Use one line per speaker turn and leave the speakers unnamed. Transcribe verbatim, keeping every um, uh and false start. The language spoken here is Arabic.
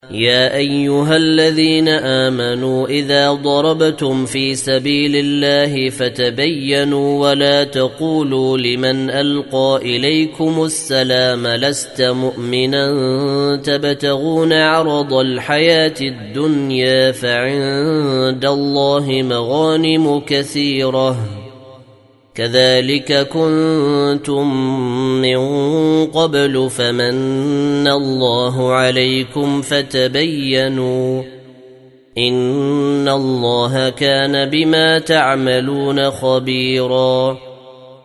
يا أيها الذين آمنوا إذا ضربتم في سبيل الله فتبينوا ولا تقولوا لمن ألقى إليكم السلام لست مؤمنا تبتغون عرض الحياة الدنيا فعند الله مغانم كثيرة كذلك كنتم من قبل فمن الله عليكم فتبينوا إن الله كان بما تعملون خبيرا.